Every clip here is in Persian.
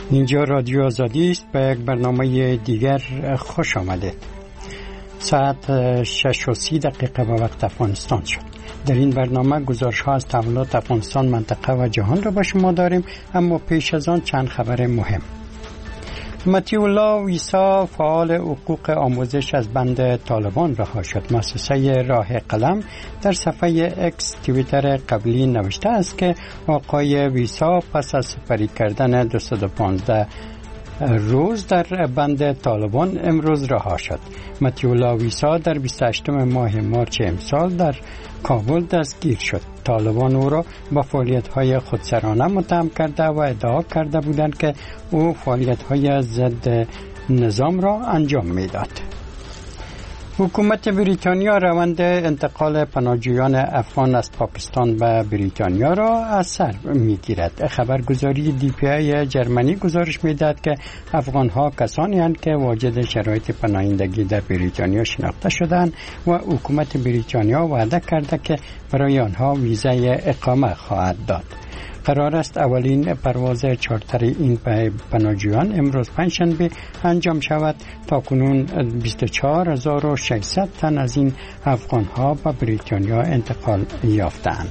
اینجا رادیو آزادی است. به یک برنامه دیگر خوش آمده. ساعت 6:30 به وقت افغانستان شد. در این برنامه گزارش ها از تحولات افغانستان، منطقه و جهان را به شما داریم، اما پیش از آن چند خبر مهم. مطیع الله ویسا، فعال حقوق آموزش، از بند طالبان رها شد. مؤسسه راه قلم در صفحه اکس توییتر قبلی نوشته است که آقای ویسا پس از سپری کردن 215 روز در بند طالبان امروز رها شد. مطیع الله ویسا در 28 ماه مارچ امسال در کابل دستگیر شد. طالبان او را با فعالیت‌های خودسرانه متهم کرده و ادعا کرده بودند که او فعالیت‌های ضد نظام را انجام می‌داد. حکومت بریتانیا روند انتقال پناهجویان افغان از پاکستان به بریتانیا را از سر می‌گیرد. خبرگزاری DPA جرمنی گزارش می‌دهد که افغان‌ها کسانی هستند که واجد شرایط پناهندگی در بریتانیا شناخته شدند و حکومت بریتانیا وعده کرده که برای آنها ویزای اقامه خواهد داد. قرار است اولین پرواز چارتر این پناهجویان امروز پنجشنبه انجام شود. تاکنون 24600 تن از این افغان‌ها به بریتانیا انتقال یافتند.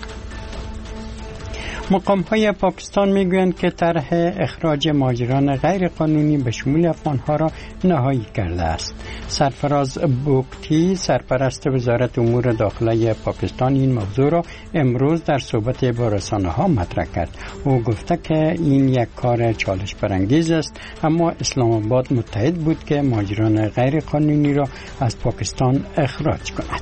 مقام‌های پاکستان میگویند که طرح اخراج مهاجران غیر قانونی به شمول افغان‌ها را نهایی کرده است. سرفراز بوکتی، سرپرست وزارت امور داخلی پاکستان، این موضوع را امروز در صحبت با رسانه‌ها مطرح کرد. او گفته که این یک کار چالش برانگیز است، اما اسلام آباد متحد بود که مهاجران غیر قانونی را از پاکستان اخراج کند.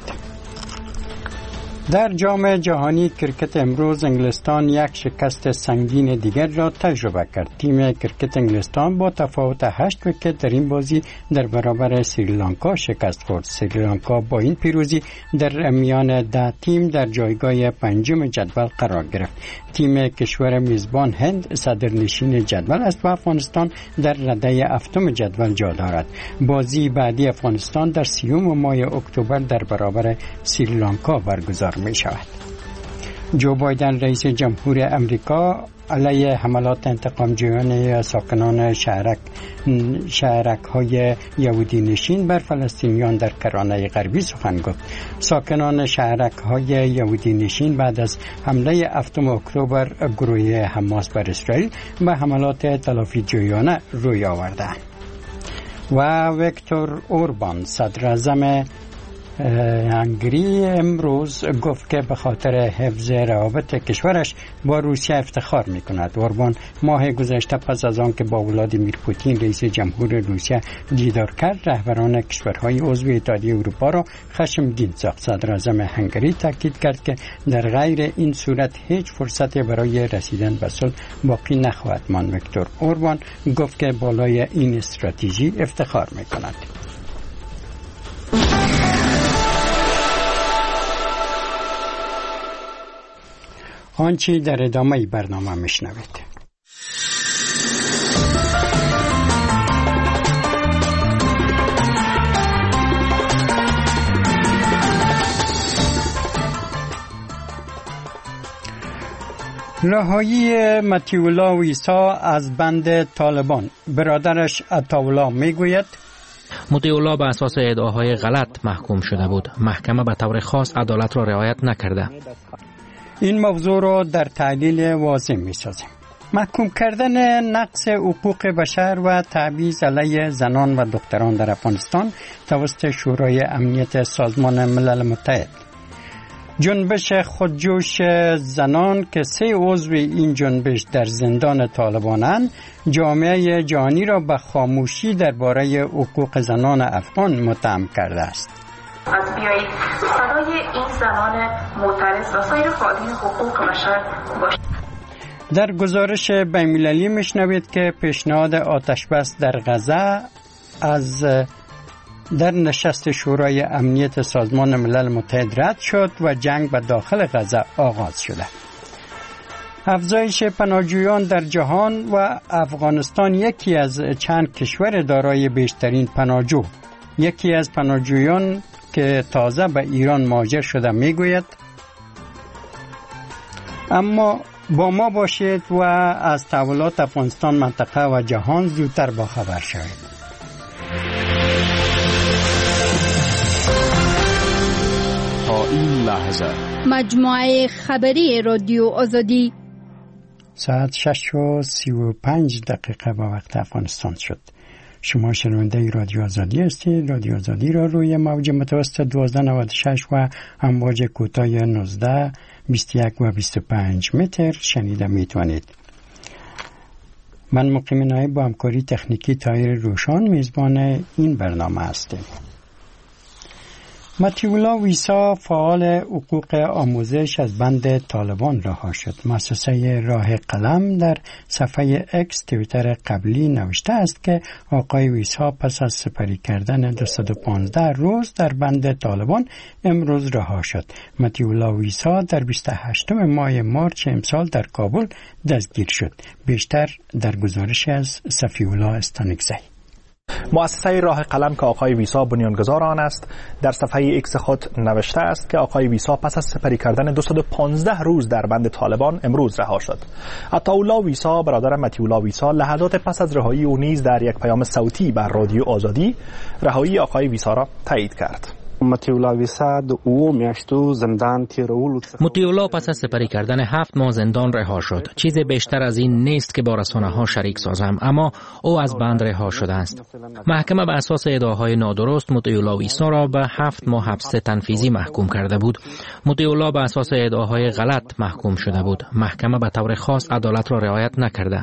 در جام جهانی کرکت امروز انگلستان یک شکست سنگین دیگر را تجربه کرد. تیم کرکت انگلستان با تفاوت 8 ویکت در این بازی در برابر سریلانکا شکست خورد. سریلانکا با این پیروزی در میان 10 تیم در جایگاه 5 جدول قرار گرفت. تیم کشور میزبان هند صدرنشین جدول است و افغانستان در رده 7 جدول جا دارد. بازی بعدی افغانستان در 30 ماه اکتبر در برابر سریلانکا برگزار می شود. جو بایدن رئیس جمهور امریکا علیه حملات انتقامجویانه ساکنان شهرک‌های یهودی نشین بر فلسطینیان در کرانه غربی سخن گفت. ساکنان شهرک‌های یهودی نشین بعد از حمله 7 اکتبر گروه حماس بر اسرائیل به حملات تلافی‌جویانه روی آوردند. و ویکتور اوربان، صدراعظم هنگری، امروز گفت که به خاطر حفظ روابط کشورش با روسیه افتخار می‌کند. اوربان ماه گذشته پس از آن که با ولادیمیر پوتین رئیس جمهور روسیه دیدار کرد، رهبران کشورهای عضو اتحادیه اروپا را خشمگین ساخت. صدراعظم هنگری تاکید کرد که در غیر این صورت هیچ فرصتی برای رسیدن به صلح باقی نخواهد ماند. ویکتور اوربان گفت که بالای این استراتژی افتخار می‌کند. آنچه در ادامه برنامه میشنوید. رهایی مطیع الله ویسا از بند طالبان. برادرش عطاالله میگوید مطیع الله به اساس ادعاهای غلط محکوم شده بود. محکمه به طور خاص عدالت را رعایت نکرده. این موضوع را در تحلیل واضح می‌سازیم. محکوم کردن نقض حقوق بشر و تبعیض علیه زنان و دختران در افغانستان توسط شورای امنیت سازمان ملل متحد. جنبش خودجوش زنان که 3 عضو این جنبش در زندان طالبانند، جامعه جهانی را به خاموشی درباره حقوق زنان افغان متهم کرده است. از بیایید صدای این زنان معترض و سایر فعالین حقوق بشر باشد. در گزارش بین‌المللی میشنوید که پیشنهاد آتشبس در غزه در نشست شورای امنیت سازمان ملل متحد رد شد و جنگ به داخل غزه آغاز شده. افزایش پناهجویان در جهان و افغانستان یکی از چند کشور دارای بیشترین پناهجو. یکی از پناهجویان که تازه به ایران مهاجر شده میگوید اما با ما باشید و از تحولات افغانستان، منطقه و جهان زودتر با خبر شوید. تا این لحظه مجموعه خبری رادیو آزادی ساعت 6:35 با وقت افغانستان شد. شما شنونده رادیو آزادی هستید. رادیو آزادی را روی موج متوسط 1296 و امواج کوتاه 19، 21 و 25 متر شنیده میتوانید. من مقیم نایب با همکاری تکنیکی طاهر روشان میزبان این برنامه هستیم. مطیع ویسا فعال حقوق آموزش از بند طالبان رها شد. مؤسسه راه قلم در صفحه اکس توییتر قبلی نوشته است که آقای ویسا پس از سپری کردن 215 روز در بند طالبان امروز رها شد. مطیع ویسا در 28 ماه مارچ امسال در کابل دستگیر شد. بیشتر در گزارش از صفی‌الله استانکزی. مؤسسه راه قلم که آقای ویسا بنیانگذار آن است در صفحه ایکس خود نوشته است که آقای ویسا پس از سپری کردن 215 روز در بند طالبان امروز رها شد. عطاالله ویسا برادر مطیع ویسا لحظات پس از رهایی او نیز در یک پیام صوتی بر رادیو آزادی رهایی آقای ویسا را تایید کرد. مطیع ویسا د او میاشتو زندان تیرولو مطیع پس از سپری کردن 7 ماه زندان رها شد. چیز بیشتر از این نیست که با رسانه‌ها شریک سازم، اما او از بند رها شده است. محکمه بر اساس ادعاهای نادرست مطیع ویسا را به 7 ماه حبس تنفیذی محکوم کرده بود. مطیع بر اساس ادعاهای غلط محکوم شده بود. محکمه به طور خاص عدالت را رعایت نکرده.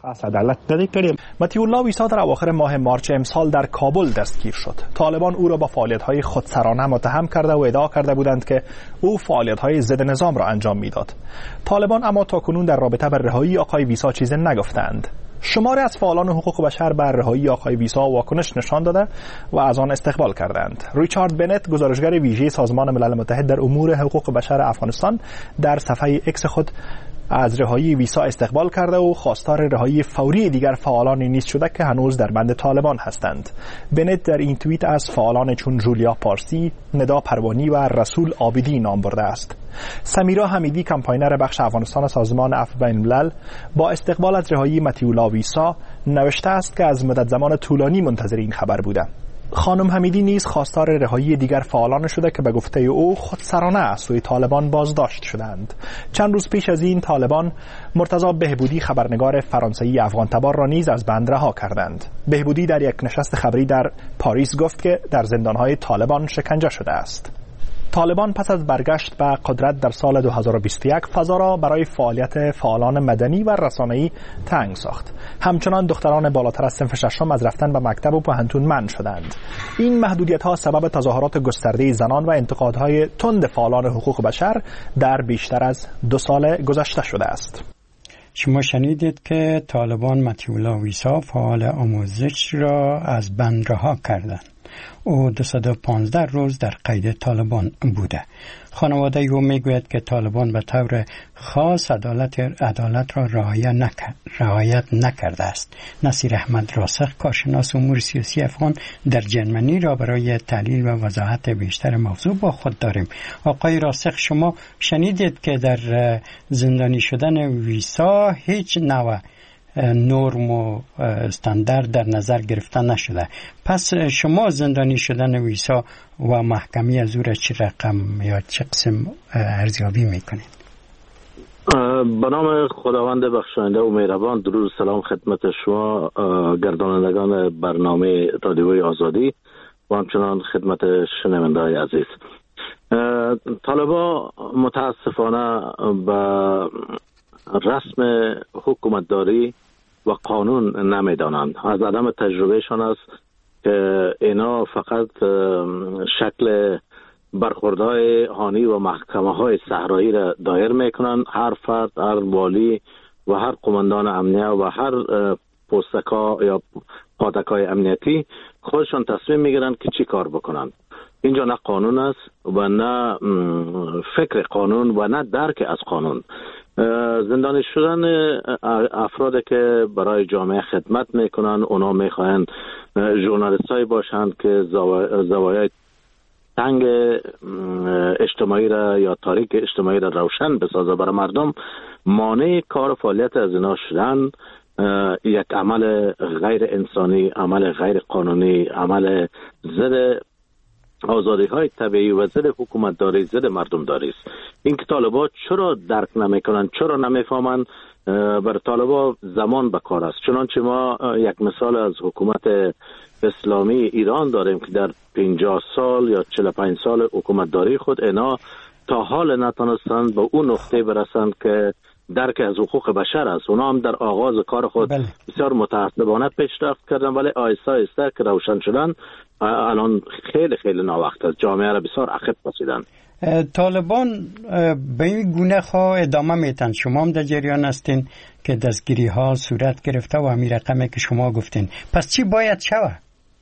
مطیع ویسا در اواخر ماه مارچ امسال در کابل دستگیر شد. طالبان او را با فعالیت‌های خودسرانه متهم کرده و ادعا کرده بودند که او فعالیت‌های ضد نظام را انجام میداد. طالبان اما تاکنون در رابطه با رهایی آقای ویسا چیزی نگفتند. شماری از فعالان حقوق بشر بر رهایی آقای ویسا واکنش نشان داده و از آن استقبال کردند. ریچارد بنت، گزارشگر ویژه سازمان ملل متحد در امور حقوق بشر افغانستان، در صفحه اکس خود از رهایی ویسا استقبال کرده و خواستار رهایی فوری دیگر فعالانی نیز شده که هنوز در بند طالبان هستند. بنت در این توییت از فعالان چون جولیا پارسی، ندا پروانی و رسول عابدی نام برده است. سمیرا حمیدی، کمپاینر بخش افغانستان سازمان عفو بین الملل، با استقبال از رهایی مطیع ویسا نوشته است که از مدت زمان طولانی منتظر این خبر بوده. خانم حمیدی نیز خواستار رهایی دیگر فعالان شده که به گفته او خودسرانه از سوی طالبان بازداشت شدند. چند روز پیش از این طالبان مرتضی بهبودی، خبرنگار فرانسوی افغان تبار را نیز از بند رها کردند. بهبودی در یک نشست خبری در پاریس گفت که در زندانهای طالبان شکنجه شده است. طالبان پس از برگشت به قدرت در سال 2021 فضا را برای فعالیت فعالان مدنی و رسانه‌ای تنگ ساخت. همچنان دختران بالاتر از صنف ششم از رفتن به مکتب و پوهنتون منع شدند. این محدودیت‌ها سبب تظاهرات گسترده زنان و انتقادهای تند فعالان حقوق بشر در بیشتر از 2 سال گذشته شده است. شما شنیدید که طالبان مطیع ویسا فعال آموزش را از بند رها کردند. او 215 روز در قید طالبان بوده. خانواده او میگوید که طالبان به طور خاص عدالت را رعایت نکرده است. نصیر احمد راسخ، کارشناس امور سیاسی افغان در جرمنی، را برای تحلیل و وضاحت بیشتر موضوع با خود داریم. آقای راسخ، شما شنیدید که در زندانی شدن ویسا هیچ نوع نرم و استاندارد در نظر گرفته نشده. پس شما زندانی شدن ویسا و محکمه از او را چه رقم یا چه قسم ارزیابی میکنید؟ به نام خداوند بخشاینده و مهربان، درود و سلام خدمت شما گردانندگان برنامه رادیوی آزادی و همچنان خدمت شنونده‌های عزیز. طالبان متاسفانه به رسم حکومتداری و قانون نمیدانند. از عدم تجربهشان است که اینا فقط شکل برخوردهای هانی و محکمه های صحرایی را دایر میکنند. هر فرد، هر والی و هر قماندان امنیه و هر پستکا یا پادکای امنیتی خودشان تصمیم میگیرند که چی کار بکنند. اینجا نه قانون است و نه فکر قانون و نه درک از قانون. زندانی شدن افرادی که برای جامعه خدمت میکنن، اونا میخواهند ژورنالیستایی باشند که زوایای تنگ اجتماعی را یا تاریک اجتماعی را روشن بسازه برای مردم، مانع کار فعالیت از اینا شدن یک عمل غیر انسانی، عمل غیر قانونی، عمل ضد آزادی های طبیعی و ضد حکومت داری، ضد مردم داری است. این که طالبان چرا درک نمیکنن، چرا نمیفهمن، بر طالبان زمان به کار است. چنانچه ما یک مثال از حکومت اسلامی ایران داریم که در 50 سال یا 45 سال حکومت داری خود اینا تا حال نتونستند به اون نقطه برسند که درک از حقوق بشر است. اونا هم در آغاز کار خود بسیار متعصبانه پیشرفت کردن، ولی آهسته آهسته که روشن شدن الان خیلی خیلی ناوقت است. جامعه را بسیار عقب کشیدن. طالبان به این گونه خواه ادامه میتن. شما هم در جریان هستین که دستگیری ها صورت گرفته و همین رقمی که شما گفتین. پس چی باید شود؟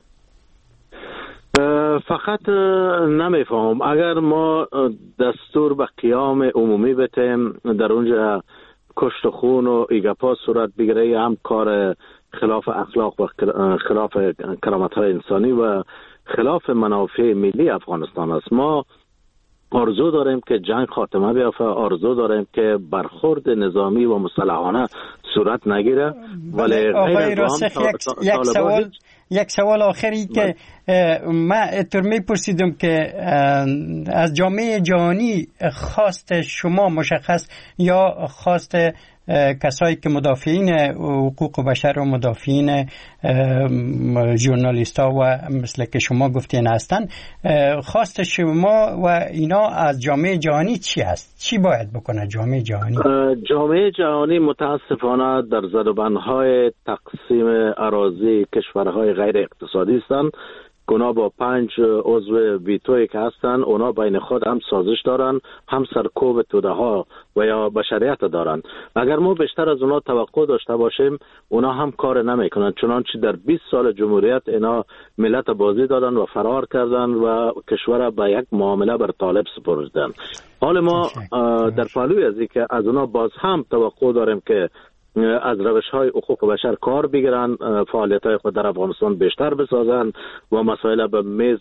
فقط نمیفهم اگر ما دستور به قیام عمومی بتیم در اونجا کشت خون و ایگپا صورت بگیره، هم کار خلاف اخلاق و خلاف کرامت های انسانی و خلاف منافع ملی افغانستان است. ما آرزو داریم که جنگ خاتمه بیافته، آرزو داریم که برخورد نظامی و مسلحانه صورت نگیره، ولی آقای راسخ یک سوال آخری که من اتر میپرسیدم که از جامعه جهانی خواست شما مشخص یا خواست کسایی که مدافعین حقوق بشر و مدافعین ژورنالیستا و مثل که شما گفتین هستن، خواست شما و اینا از جامعه جهانی چی است؟ چی باید بکنه جامعه جهانی؟ جامعه جهانی متاسفانه در زدبندهای تقسیم اراضی کشورهای غیر اقتصادی هستند. اونا با 5 عضو ویتویی که هستن، اونا بین خود هم سازش دارن، هم سرکوب توده ها و یا بشریت دارن. اگر ما بیشتر از اونا توقع داشته باشیم، اونا هم کار نمیکنن. چنانچه در 20 سال جمهوریت اینا ملت بازی دادن و فرار کردن و کشور به یک معامله بر طالب سپردن. حال ما در پهلوی از اینکه از اونا باز هم توقع داریم که از روش‌های حقوق بشر کار بگیرن، فعالیت‌های خود در افغانستان بیشتر بسازن و مسائل به میز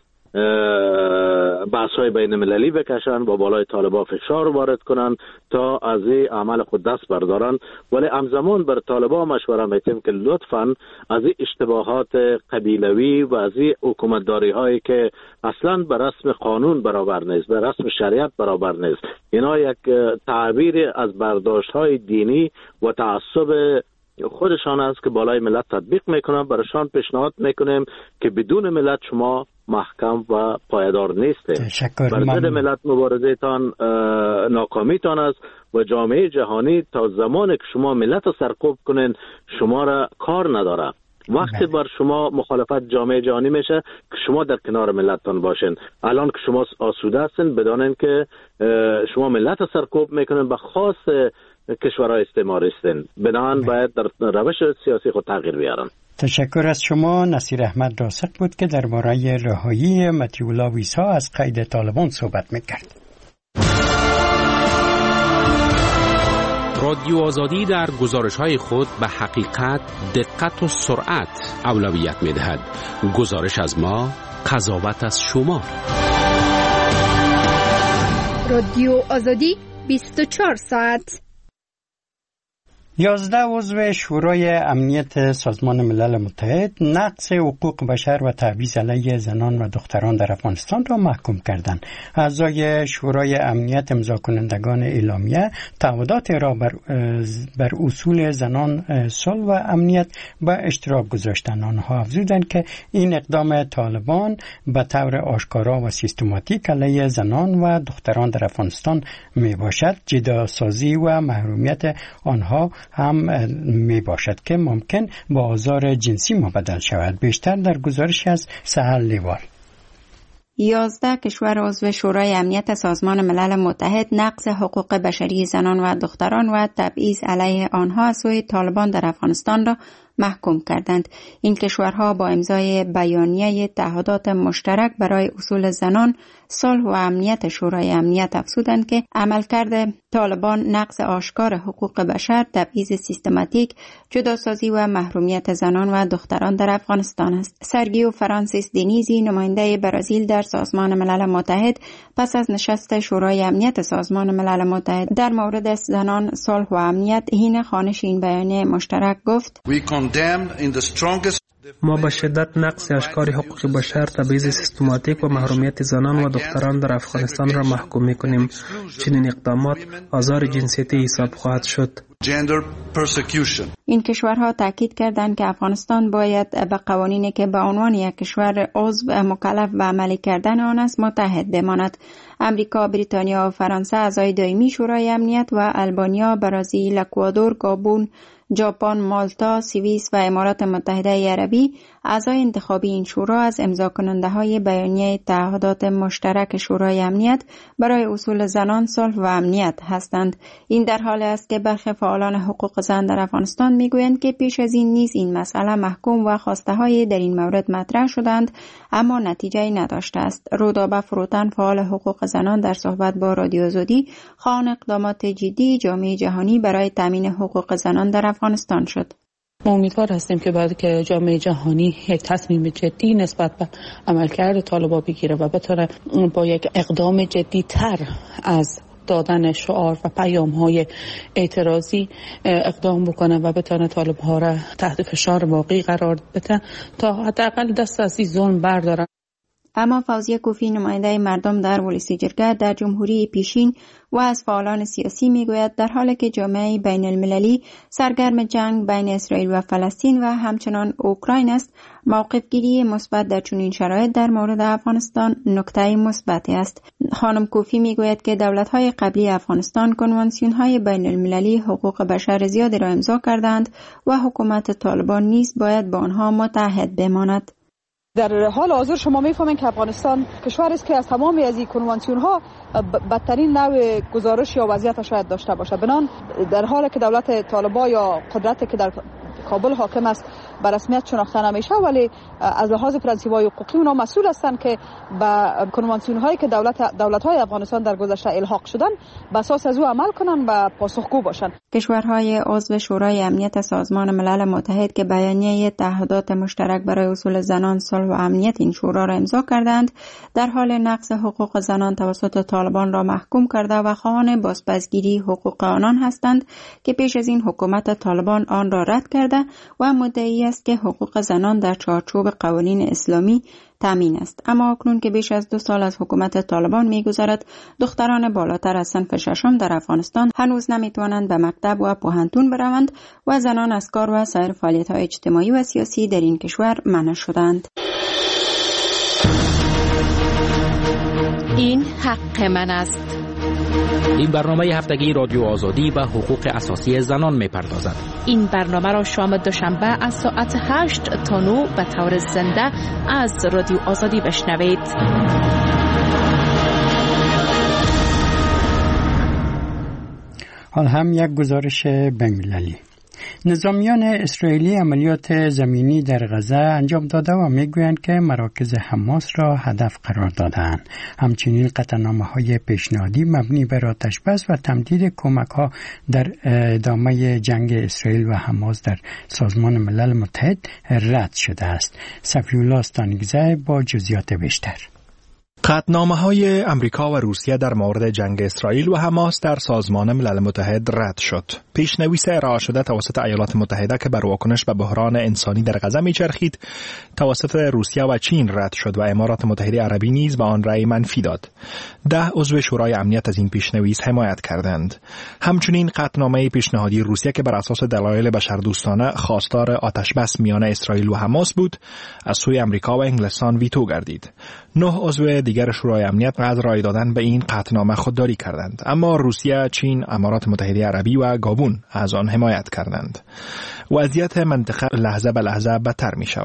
بحث‌های بین‌المللی بکشن و بالای طالبان فشار وارد کنن تا از این عمل خود دست بردارن. ولی همزمان بر طالبان مشوره میتیم که لطفاً از این اشتباهات قبیلوی و از این حکومتداری‌هایی که اصلاً به رسم قانون برابر نیست، به رسم شریعت برابر نیست، اینا یک تعبیر از برداشت‌های دینی و تعصب خودشان است که بالای ملت تطبیق میکنن. برایشان پیشنهاد میکنیم که بدون ملت شما محکم و پایدار نیستید. بر ضد ملت مبارزه تان ناکامیتان است و جامعه جهانی تا زمانی که شما ملت سرکوب کنین شما را کار نداره. وقتی بر شما مخالفت جامعه جهانی میشه که شما در کنار ملتتان باشین. الان که شما آسوده هستین بدانین که شما ملت سرکوب میکنین به خاص کشورهای استعماری هستند. بنابراین باید در روش سیاسی خود تغییر بیارن. تشکر از شما. نصیر احمد راسخ بود که درباره رهایی مطیع ویسا از قید طالبان صحبت میکرد. رادیو آزادی در گزارش‌های خود به حقیقت، دقت و سرعت اولویت می‌دهد. گزارش از ما، قضاوت از شما. رادیو آزادی 24 ساعت. 11 عضو شورای امنیت سازمان ملل متحد نقض حقوق بشر و تبعیض علیه زنان و دختران در افغانستان را محکوم کردند. اعضای شورای امنیت امضا کنندگان اعلامیه تعهدات را بر اصول زنان، صلح و امنیت به اشتراک گذاشتند. آنها افزودند که این اقدام طالبان به طور آشکارا و سیستماتیک علیه زنان و دختران در افغانستان می باشد. جداسازی و محرومیت آنها هم می باشد که ممکن با آزار جنسی مبدل شود. بیشتر در گزارش از سهل لیوال. 11 کشور عضو شورای امنیت سازمان ملل متحد نقض حقوق بشری زنان و دختران و تبعیض علیه آنها از سوی طالبان در افغانستان را محکوم کردند. این کشورها با امضای بیانیه تعهدات مشترک برای اصول زنان، صلح و امنیت شورای امنیت افزودند که عملکرد طالبان نقض آشکار حقوق بشر، تبعیض سیستماتیک، جداسازی و محرومیت زنان و دختران در افغانستان است. سرگیو فرانسیس دینیزی، نماینده برزیل در سازمان ملل متحد، پس از نشست شورای امنیت سازمان ملل متحد در مورد زنان، صلح و امنیت حین خوانش این بیانیه مشترک گفت: ما به شدت نقض آشکار حقوق بشر، تبعیض سیستماتیک و محرومیت زنان و دختران در افغانستان را محکوم می‌کنیم. چنین اقدامات آزار جنسیتی حساب خواهد شد. این کشورها تاکید کردند که افغانستان باید به قوانینی که به عنوان یک کشور عضو مکلف به عملی کردن آن است متحد بماند. امریکا، بریتانیا و فرانسه اعضای دائمی شورای امنیت و آلبانیا، برزیل، اکوادور، گابون، ژاپن، مالتا، سوئیس و امارات متحده عربی اعضای انتخابی این شورا از امضا کننده های بیانیه تعهدات مشترک شورای امنیت برای اصول زنان، صلح و امنیت هستند. این در حالی است که برخی فعالان حقوق زن در افغانستان میگویند که پیش از این نیز این مسئله محکوم و خواسته های در این مورد مطرح شدند اما نتیجه نداشته است. رودابه فروتن، فعال حقوق زنان، در صحبت با رادیو آزادی خواهان اقدامات جدی جامعه جهانی برای تامین حقوق زنان در افغانستان شد. ما امیدوار هستیم که بعد که جامعه جهانی یک تصمیم جدی نسبت به عملکرد طالبان بگیره و بتونه با یک اقدام جدی تر از دادن شعار و پیام های اعتراضی اقدام بکنه و بتونه طالب ها را تحت فشار واقعی قرار بده تا حداقل دست از این ظلم بردارن. اما فوزیه کوفی، نماینده مردم در ولسی جرگه در جمهوری پیشین و از فعالان سیاسی میگوید در حالی که جامعه بین المللی سرگرم جنگ بین اسرائیل و فلسطین و همچنان اوکراین است، موقف گیری مثبت در چنین شرایط در مورد افغانستان نکته مثبتی است. خانم کوفی میگوید که دولت‌های قبلی افغانستان کنوانسیون‌های بین المللی حقوق بشر زیادی را امضا کردند و حکومت طالبان نیز باید با آنها متحد بماند. در حال حاضر شما میفهمید که افغانستان کشوری است که از تمامی از این کنوانسیون ها بدترین نوع گزارش یا وضعیت شاید داشته باشه. بنان در حالی که دولت طالبان یا قدرتی که در کابل حاکم است به رسمیت شناخته نمیشه، ولی از لحاظ پرنسیب‌های حقوقی اونا مسئول هستند که به کنوانسیون هایی که دولت‌های افغانستان در گذشته الحاق شدن به اساس از او عمل کنن و پاسخگو باشن. کشورهای عضو شورای امنیت سازمان ملل متحد که بیانیه تعهدات مشترک برای اصول زنان، صلح و امنیت این شورا را امضا کردند، در حال نقض حقوق زنان توسط طالبان را محکوم کرده و خواهان بازپسگیری حقوق آنان هستند که پیش از این حکومت طالبان آن را رد کرده و مدعی است که حقوق زنان در چارچوب قوانین اسلامی تامین است. اما اکنون که بیش از 2 سال از حکومت طالبان می‌گذرد، دختران بالاتر از صنف ششم در افغانستان هنوز نمی‌توانند به مکتب و پوهنتون بروند و زنان از کار و سایر فعالیت‌های اجتماعی و سیاسی در این کشور منع شدند. این حق من است. این برنامه هفتگی رادیو آزادی و حقوق اساسی زنان می‌پردازد. این برنامه را شام دوشنبه از ساعت 8 تا 9 به طور زنده از رادیو آزادی بشنوید. حال هم یک گزارش بین‌المللی. نظامیان اسرائیلی عملیات زمینی در غزه انجام داده و میگویند که مراکز حماس را هدف قرار دادند. همچنین قطعنامه‌های پیشنهادی مبنی بر آتش‌بس و تمدید کمک‌ها در ادامه جنگ اسرائیل و حماس در سازمان ملل متحد رد شده است. صفی‌الله استانگزه با جزئیات بیشتر. قطعنامه‌های امریکا و روسیه در مورد جنگ اسرائیل و حماس در سازمان ملل متحد رد شد. پیشنویس ارائه شده توسط ایالات متحده که بر واکنش به بحران انسانی در غزه می‌چرخید، توسط روسیه و چین رد شد و امارات متحده عربی نیز به آن رأی منفی داد. 10 عضو شورای امنیت از این پیشنویس حمایت کردند. همچنین قطعنامه پیشنهادی روسیه که بر اساس دلایل بشردوستانه خواستار آتش‌بس میان اسرائیل و حماس بود، از سوی امریکا و انگلستان ویتو گردید. 9 عضو دیگر شورای امنیت از رای دادن به این قطعنامه خودداری کردند، اما روسیه، چین، امارات متحده عربی و گابون از آن حمایت کردند. وضعیت منطقه لحظه به لحظه بدتر می شود.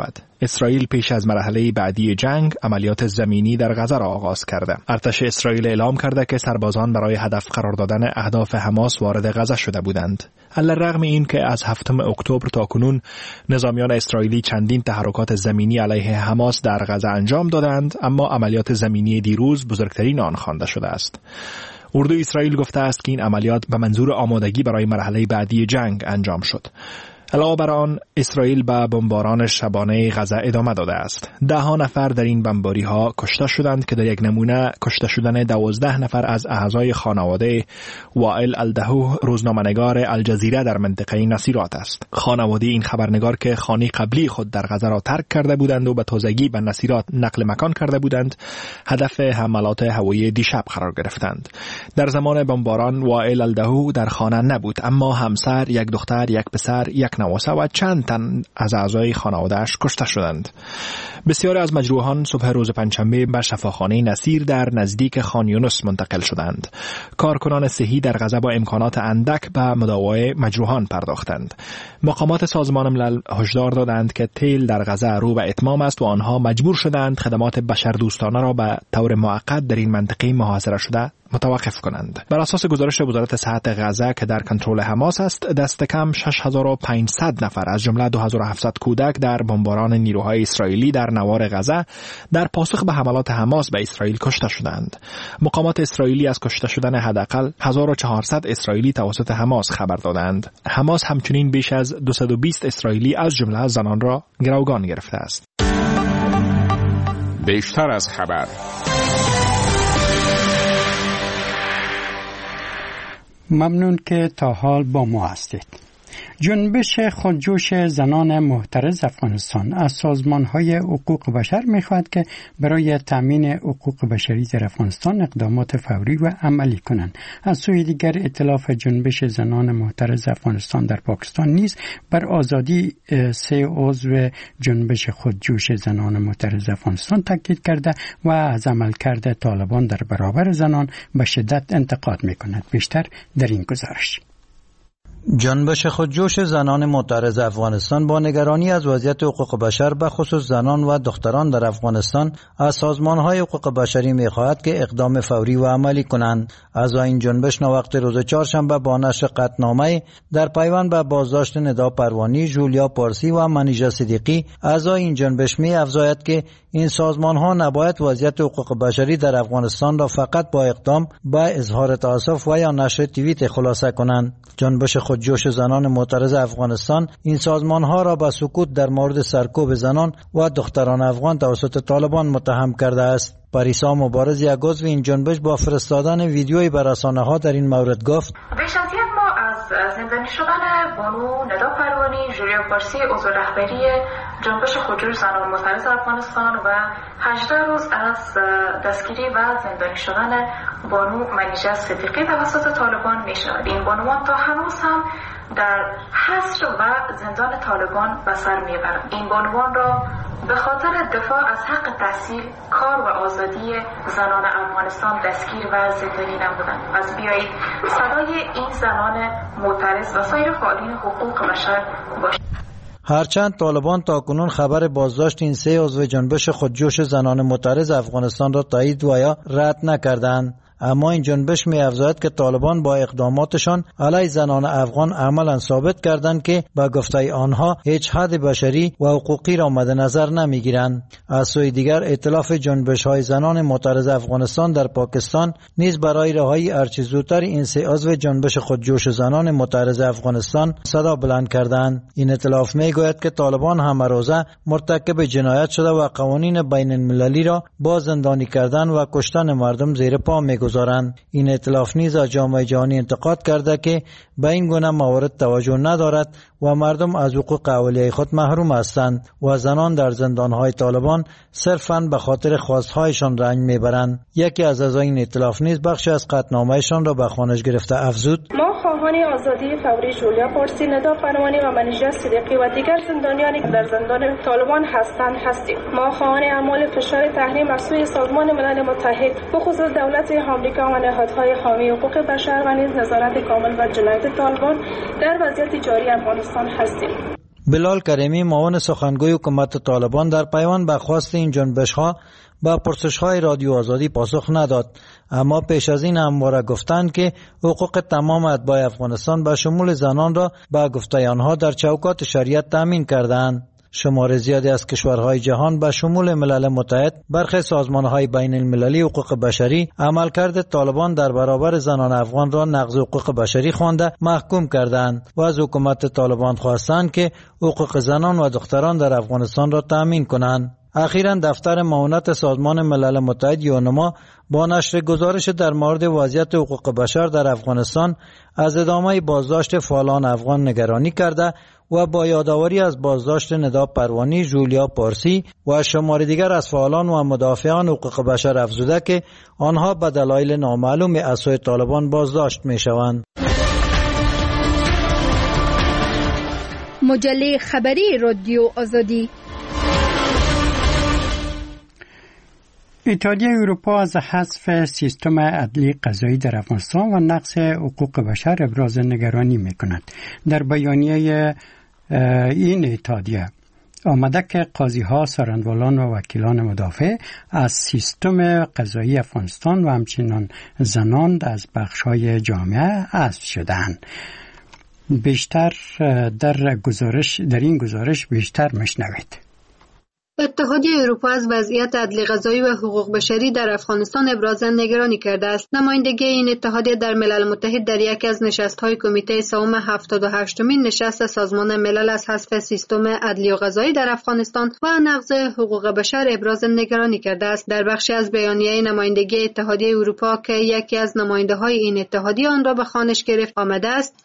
اسرائیل پیش از مرحله بعدی جنگ عملیات زمینی در غزه را آغاز کرده. ارتش اسرائیل اعلام کرده که سربازان برای هدف قرار دادن اهداف حماس وارد غزه شده بودند. علیرغم این که از 7 اکتبر تا کنون نظامیان اسرائیلی چندین تحرکات زمینی علیه حماس در غزه انجام دادند، اما عملیات زمینی دیروز بزرگترین آن خوانده شده است. اردوی اسرائیل گفته است که این عملیات به منظور آمادگی برای مرحله بعدی جنگ انجام شد. علاوه بر آن، اسرائیل به بمباران شبانه غزه ادامه داده است. 10 نفر در این بمباری ها کشته شدند که در یک نمونه کشته شدن 12 نفر از اعضای خانواده وائل الدهو، روزنامه‌نگار الجزیره در منطقه نصیرات است. خانواده این خبرنگار که خانه قبلی خود در غزه را ترک کرده بودند و به تازگی به نصیرات نقل مکان کرده بودند، هدف حملات هوایی دیشب قرار گرفتند. در زمان بمباران وائل الدهو در خانه نبود، اما همسر، یک دختر، یک پسر، یک نواسه و چند تن از اعضای خانواده‌اش کشته شدند. بسیاری از مجروحان صبح روز پنجشنبه به شفاخانه نصیر در نزدیک خان یونس منتقل شدند. کارکنان صحی در غزه با امکانات اندک به مداوای مجروحان پرداختند. مقامات سازمان ملل هشدار دادند که تیل در غزه رو به اتمام است و آنها مجبور شدند خدمات بشردوستانه را به طور موقت در این منطقه محاصره شده متوقف کنند. بر اساس گزارش وزارت صحت غزه که در کنترل حماس است، دست کم 6500 نفر از جمله 2700 کودک در بمباران نیروهای اسرائیلی در نوار غزه در پاسخ به حملات حماس به اسرائیل کشته شدند. مقامات اسرائیلی از کشته شدن حداقل 1400 اسرائیلی توسط حماس خبر دادند. حماس همچنین بیش از 220 اسرائیلی از جمله زنان را گروگان گرفته است. بیشتر از خبر. ممنون که تا حال با ما هستید. جنبش خودجوش زنان معترض افغانستان از سازمان‌های حقوق بشر می‌خواهد که برای تامین حقوق بشری در افغانستان اقدامات فوری و عملی کنند. از سوی دیگر ائتلاف جنبش زنان معترض افغانستان در پاکستان نیز بر آزادی 3 عضو جنبش خودجوش زنان معترض افغانستان تاکید کرده و از عملکرد طالبان در برابر زنان به شدت انتقاد می‌کند. بیشتر در این گزارش. جنبش خودجوش زنان معترض افغانستان با نگرانی از وضعیت حقوق بشر به خصوص زنان و دختران در افغانستان از سازمان‌های حقوق بشری می‌خواهد که اقدام فوری و عملی کنند. اعضای این جنبش نوقت روز چهارشنبه با نشر قطعنامه در پیوند به بازداشت ندا پروانی، جولیا پارسی و منیژه صدیقی، اعضای این جنبش می‌افزاید که این سازمان‌ها نباید وضعیت حقوق بشری در افغانستان را فقط با اقدام به اظهار تأسف و یا نشر توییت خلاصه کنند. جنبش خودجوش زنان معترض افغانستان این سازمان‌ها را به سکوت در مورد سرکوب زنان و دختران افغان توسط طالبان متهم کرده است. پریسا مبارز، یک عضو این جنبش، با فرستادن ویدیویی به رسانه‌ها در این مورد گفت: بی‌شتیت ما از زندانی شدن بانو ندا پروانی، جولیا پارسی عضو رهبری جنبش خودجوش زنان معترض افغانستان و 18 روز از دستگیری و زندانی شدن بانو منیژه صدیقی توسط طالبان می‌شود. این بانوان تا هنوز هم در حصر و زندان طالبان به سر میبرند. این بانوان را به خاطر دفاع از حق تحصیل، کار و آزادی زنان افغانستان دستگیر و زندانی نمودند. پس بیایید صدای این زنان معترض و سایر فعالین حقوق بشر باشد. هرچند طالبان تاکنون خبر بازداشت این 3 عضو جنبش خودجوش زنان معترض افغانستان را تایید و یا رد نکردند، اما این جنبش می‌افزاید که طالبان با اقداماتشان علیه زنان افغان عملاً ثابت کردند که با گفته آنها هیچ حد بشری و حقوقی را مد نظر نمی‌گیرند. از سوی دیگر ائتلاف جنبش‌های زنان معترض افغانستان در پاکستان نیز برای رهایی هرچه زودتر این 3 عضو جنبش خودجوش زنان معترض افغانستان صدا بلند کردند. این ائتلاف می‌گوید که طالبان همه روزه مرتکب جنایت شده و قوانین بین المللی را با زندانی کردن و کشتن مردم زیر پا می‌گذارند. این ائتلاف نیز از جامعه جهانی انتقاد کرده که به این گونه موارد توجه ندارد و مردم از حقوق اولیه خود محروم هستند و زنان در زندانهای طالبان صرفاً به خاطر خواستهایشان رنج میبرند. یکی از اعضای این ائتلاف نیز بخشی از قطعنامه‌شان را به خوانش گرفته افزود: ما خواهان آزادی فوری جولیا پارسی، ندا پروانی و منیژه صدیقی و دیگر زندانیانی که در زندان طالبان هستیم. ما خواهان اعمال فشار تحریم از سوی سازمان ملل متحد، بخصوص دولت آمریکا و نهادهای حامی حقوق بشر و نیز نظارت کامل بر جنایت طالبان در وضعیت جاری افغانستان هستیم. بلال کریمی معاون سخنگوی حکومت طالبان در پیوند به خواست این جنبش‌ها با پرسش‌های رادیو آزادی پاسخ نداد، اما پیش از این همواره گفتند که حقوق تمام اتباع افغانستان به شمول زنان را به گفته آنها در چوکات شریعت تامین کردند. شمار زیادی از کشورهای جهان به شمول ملل متحد، برخی سازمانهای بین المللی حقوق بشری عملکرد طالبان در برابر زنان افغان را نقض حقوق بشری خوانده محکوم کردند و از حکومت طالبان خواستند که حقوق زنان و دختران در افغانستان را تامین کنند. اخیراً دفتر معاونت سازمان ملل متحد یونما با نشر گزارش در مورد وضعیت حقوق بشر در افغانستان از ادامه بازداشت فعالان افغان نگرانی کرده و با یادآوری از بازداشت ندا پروانی، جولیا پارسی و شمار دیگر از فعالان و مدافعان حقوق بشر افزوده که آنها به دلایل نامعلوم از سوی طالبان بازداشت می‌شوند. مجله خبری رادیو آزادی. اتحادیه اروپا از حذف سیستم عدلی قضایی در افغانستان و نقض حقوق بشر ابراز نگرانی می‌کند. در بیانیه این اتحادیه آمده که قاضی‌ها، سرانوالان و وکیلان مدافع از سیستم قضایی افغانستان و همچنین زنان از بخش‌های جامعه حذف شدند. بیشتر در این گزارش بیشتر مشنوید. اتحادیه اروپا از وضعیت عدل قضایی و حقوق بشری در افغانستان ابراز نگرانی کرده است. نمایندگی این اتحادیه در ملل متحد در یکی از نشست‌های کمیته سوم 78مین نشست سازمان ملل از حذف سیستم عدلی و قضایی در افغانستان و نقض حقوق بشر ابراز نگرانی کرده است. در بخشی از بیانیه نمایندگی اتحادیه اروپا که یکی از نماینده‌های این اتحادیه آن را به خوانش گرفت آمده است: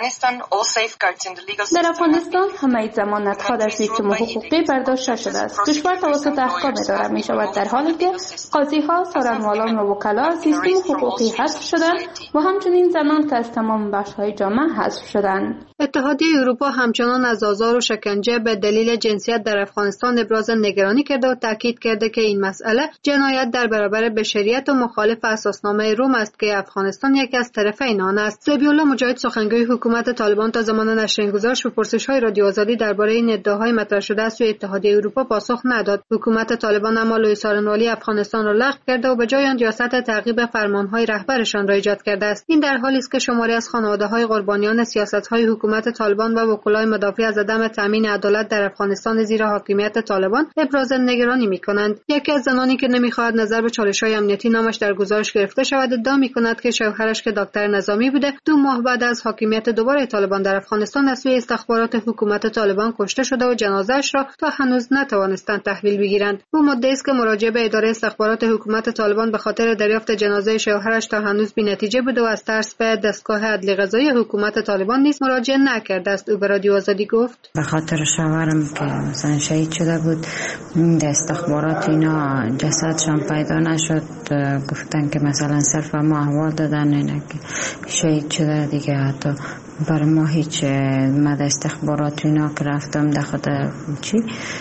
در افغانستان همه ضمانت‌ها در سیستم حقوقی برداشته شده است. کشور توسط احکام اداره می شود، در حالی که قاضی‌ها، سرانوالان و وکلا از سیستم حقوقی حذف شدند و همچنین زنان که از تمام بخش‌های جامعه حذف شدند. اتحادیه اروپا همچنان از آزار و شکنجه به دلیل جنسیت در افغانستان ابراز نگرانی کرده و تاکید کرده که این مسئله جنایت در برابر بشریت و مخالف اساسنامه روم است که افغانستان یکی از طرفین آن است. ذبیح‌الله مجاهد، سخنگوی حکومت طالبان، تا زمان نشر این گزارش به پرسش‌های رادیو آزادی درباره این ادعاهای مطرح شده است سوی اتحادیه اروپا پاسخ نداد. حکومت طالبان اما لوی سارنوالی افغانستان را لغو کرده و به جای آن ریاست تعقیب فرمان‌های رهبرشان را ایجاد کرده است. این در حالی است که شماری از خانواده‌های قربانیان سیاست‌های حکومت طالبان و وکلای مدافع از عدم تامین عدالت در افغانستان زیر حاکمیت طالبان ابراز نگرانی می‌کنند. یکی از زنانی که نمی‌خواهد نظر به چالش‌های امنیتی نامش در گزارش گرفته شود ادعا می‌کند که شوهرش که دکتر نظامی بوده 2 ماه بعد از حاکمیت دوباره طالبان در افغانستان از سوی استخبارات حکومت طالبان کشته شده و جنازه‌اش را تا هنوز نتوانستند تحویل بگیرند. او مدعی است که مراجعه به اداره استخبارات حکومت طالبان به خاطر دریافت جنازه شوهرش تا هنوز بی‌نتیجه بوده و از ترس به دستگاه عدلی قضایی حکومت طالبان نیز مراجعه نکرده است. او به رادیو آزادی گفت: به خاطر شوهرم که مثلا شهید شده بود، در استخبارات اینا جسدشان پیدا نشد، گفتن که مثلا صرف ما احوال دادن اینا که شهید شده دیگه. حتی برای ما هیچ مد استخبارات اینا که رفتم در خود چی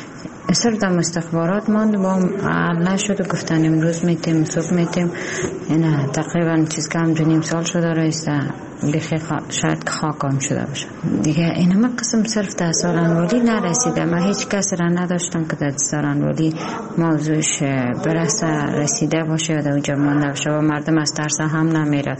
صرف در استخبارات ماند با نشد و گفتن امروز میتیم صبح میتیم. اینا تقریبا چیز کم 2.5 سال شده رئیسته بخی شاید خاکم شده باشه دیگه. این همه قسم صرف در سالانوالی نرسیده. من هیچ کس را نداشتم که در سالانوالی موضوعش برسه رسیده باشه و در اونجا مانده باشه و مردم از ترس هم نمیره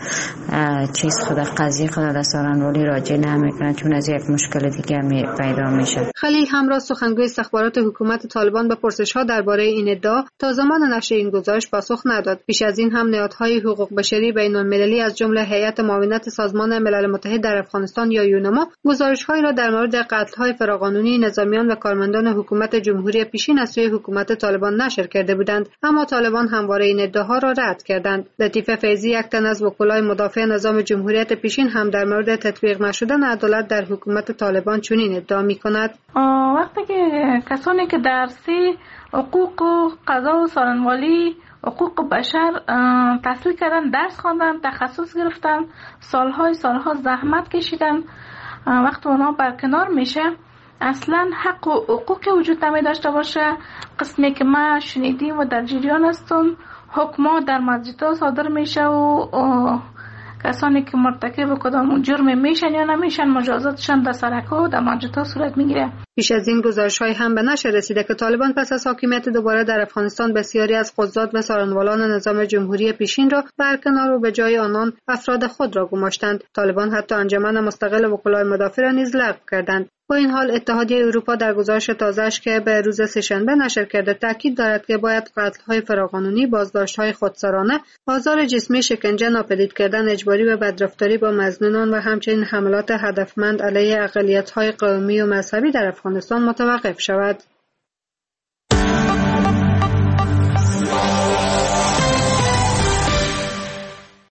چیز خود قضیه خود در سالانوالی راجع نمیکنن چون از یک مشکل دیگه پیدا میشه. خلیل همراه، سخنگوی استخبارات حکومت طالبان، به پرسش‌ها درباره این ادعا تا زمان نشر این گزارش پاسخ نداد. پیش از این هم نهادهای حقوق بشری بین‌المللی از جمله هیئت معاونت سازمان ملل متحد در افغانستان یا یونما گزارش‌هایی را در مورد قتل‌های فراقانونی نظامیان و کارمندان حکومت جمهوری پیشین از سوی حکومت طالبان نشر کرده بودند، اما طالبان همواره این ادعاها را رد کردند. لطیفه فیضی، یک تن از وکلای مدافع نظام جمهوریت پیشین، هم در مورد تطبیق نشدن عدالت در حکومت طالبان چنین ادعا می‌کند: وقتی که کسانی که درسی حقوق و قضا و سالنوالی حقوق بشر تحصیل کردن، درس خواندن، تخصص گرفتن، سالها زحمت کشیدن، وقتی اونا برکنار میشه اصلا حق و حقوق وجود نمی داشته باشه. قسمی که ما شنیدیم و در جریان هستم، حکما در مسجدها صادر میشه و کسانی که مرتکب کدام جرم میشن یا نمیشن مجازاتشان در سرک‌ها و در مانجتا صورت میگیره. پیش از این گزارش‌های هم به نشر رسیده که طالبان پس از حاکمیت دوباره در افغانستان بسیاری از قضات و سارنوالان نظام جمهوری پیشین را برکنار و به جای آنان افراد خود را گماشتند. طالبان حتی انجمن مستقل وکلای مدافع را نیز لغو کردند. با این حال اتحادیه اروپا در گزارش تازه‌اش که به روز سه‌شنبه نشر کرده تاکید دارد که باید قتل‌های فراقانونی، بازداشت‌های خودسرانه، آزار جسمی، شکنجه، ناپدید کردن اجباری و بدرفتاری با مظنونان و همچنین حملات هدفمند علیه اقلیت‌های قومی و مذهبی در افغانستان متوقف شود.